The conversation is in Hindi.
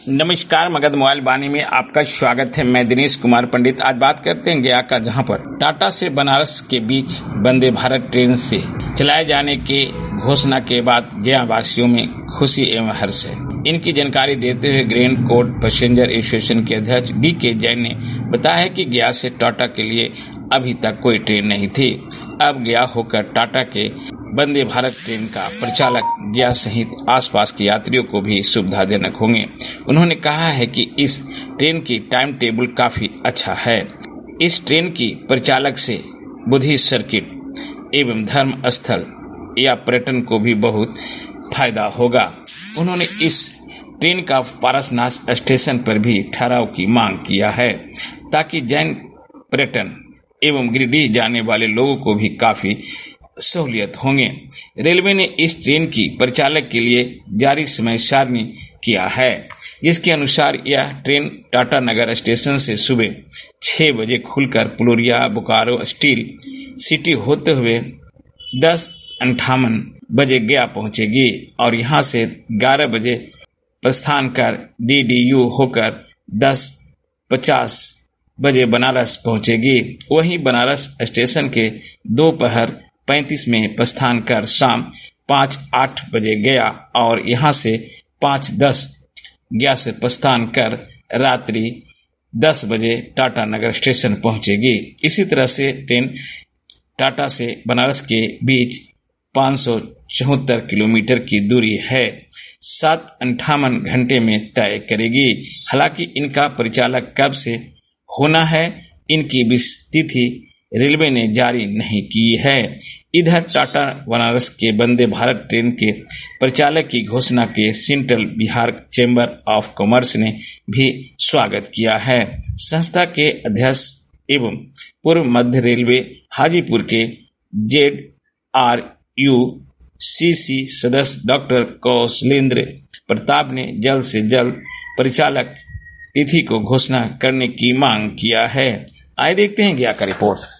नमस्कार, मगध मोबाइल वाणी में आपका स्वागत है। मैं दिनेश कुमार पंडित। आज बात करते हैं गया का, जहां पर टाटा से बनारस के बीच वंदे भारत ट्रेन से चलाए जाने के घोषणा के बाद गया वासियों में खुशी एवं हर्ष है। इनकी जानकारी देते हुए ग्रैंड कोर्ट पैसेंजर एसोसिएशन के अध्यक्ष D.K. जैन ने बताया कि गया से टाटा के लिए अभी तक कोई ट्रेन नहीं थी। अब गया होकर टाटा के वंदे भारत ट्रेन का परिचालक गया सहित आसपास के यात्रियों को भी सुविधाजनक होंगे। उन्होंने कहा है कि इस ट्रेन की टाइम टेबल काफी अच्छा है। इस ट्रेन की परिचालक से बुद्धिस्ट सर्किट एवं धर्म स्थल या पर्यटन को भी बहुत फायदा होगा। उन्होंने इस ट्रेन का पारसनाथ स्टेशन पर भी ठहराव की मांग किया है, ताकि जैन पर्यटन एवं गिरिडीह जाने वाले लोगों को भी काफी सहूलियत होंगे। रेलवे ने इस ट्रेन की परिचालक के लिए जारी समय सारणी किया है, जिसके अनुसार यह ट्रेन टाटा नगर स्टेशन से सुबह 6 बजे खुलकर पुलुरिया बोकारो स्टील सिटी होते हुए 10:58 बजे गया पहुंचेगी और यहां से 11 बजे प्रस्थान कर DDU होकर 10:50 बजे बनारस पहुंचेगी। वहीं बनारस स्टेशन के दोपहर 35 में प्रस्थान कर शाम 5:08 बजे गया और यहां से 5:10 गया से प्रस्थान कर रात्रि 10 बजे टाटा नगर स्टेशन पहुंचेगी। इसी तरह से ट्रेन टाटा से बनारस के बीच 574 किलोमीटर की दूरी है 7:58 घंटे में तय करेगी। हालांकि इनका परिचालक कब से होना है, इनकी तिथि रेलवे ने जारी नहीं की है। इधर टाटा बनारस के वंदे भारत ट्रेन के परिचालक की घोषणा के central Bihar chamber of commerce ने भी स्वागत किया है। संस्था के अध्यक्ष एवं पूर्व मध्य रेलवे हाजीपुर के ZRUCC सदस्य डॉक्टर कौशलेंद्र प्रताप ने जल्द से जल्द परिचालक तिथि को घोषणा करने की मांग किया है। आइए देखते हैं गया का रिपोर्ट।